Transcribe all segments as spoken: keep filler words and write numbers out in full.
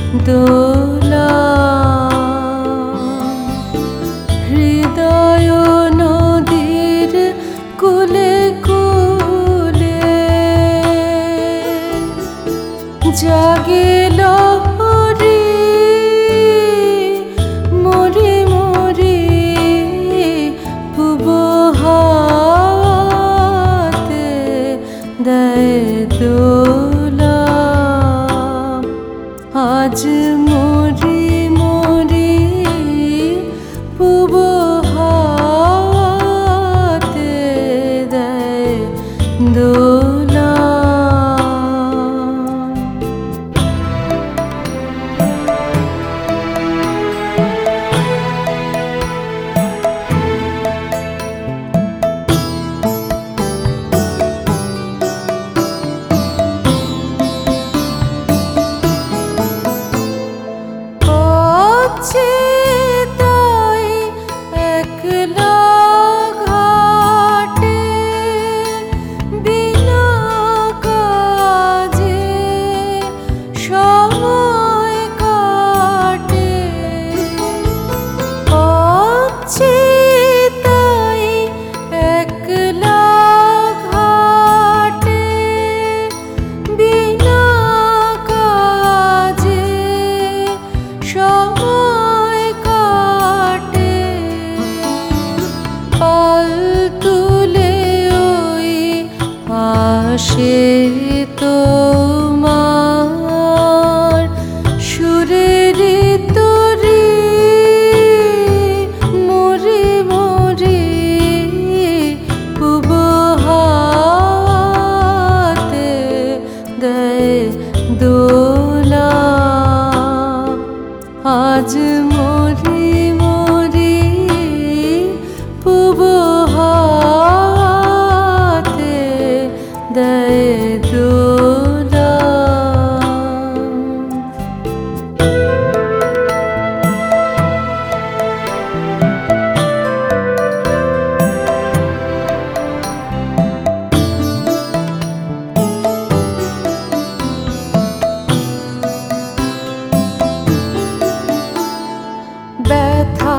দোলা হৃদয় নদীর কুলে কুলে জাগে লহরী মরি মরি পূব হাতে দেয় দোলা আজ মরি মরি পূব হাতে দেয় দোলা তাই একলা ঘাটে বিনা কাজে সময় কাটে তাই একলা ঘাটে বিনা কাজে সময় কাটে পাল তুলে ওই আসে তোমার সুরের তরি মরি মরি পূব হাতে দেয় দোলা আজ মরি মরি পূব হাতে দেয় দোলা ব্যথা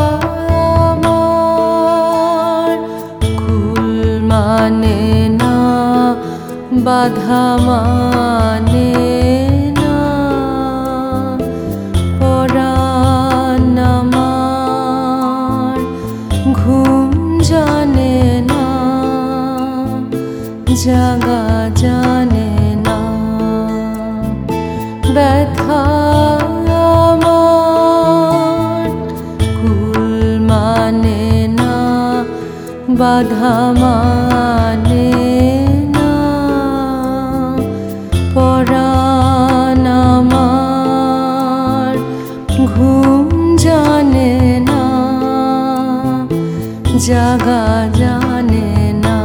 আমার কুল মানে না বাধা মানে না পরাণ আমার ঘুম জানে না জাগা জানে না ব্যথা বাধা মানে না পরাণ আমার ঘুম জানে না জাগা জানে না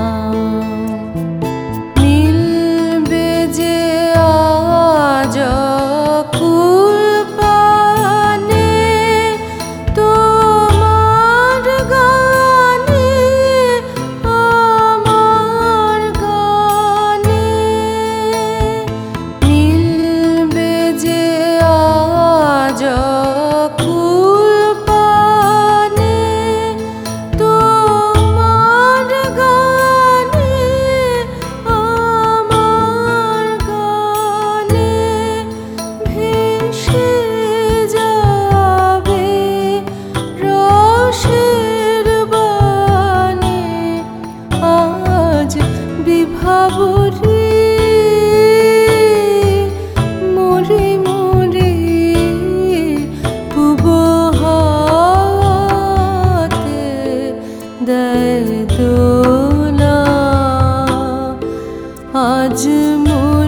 মিলবে যে আজ কুল পানে তোমার গানে আমার গানে মিলবে যে আজ কুল পানে তোমার গানে আমার গানে ভেসে যাবে রসের বাণী আজ বিভাবরী মরি মরি পূব হাতে দেয় দোলা আজ